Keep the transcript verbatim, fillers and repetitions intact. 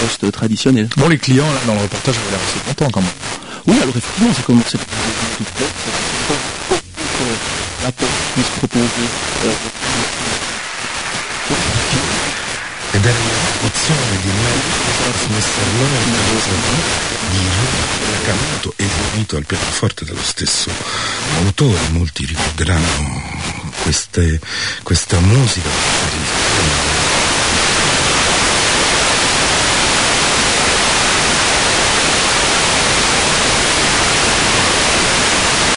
poste traditionnelles. Bon, les clients, là, dans le reportage, avaient l'air assez contents quand même. Oui, alors effectivement, c'est comme c'est la poste qui se proposait. Ed era una pozione di mister Lord di Nakamoto, eseguito al pianoforte dallo stesso autore. Molti ricorderanno queste, questa musica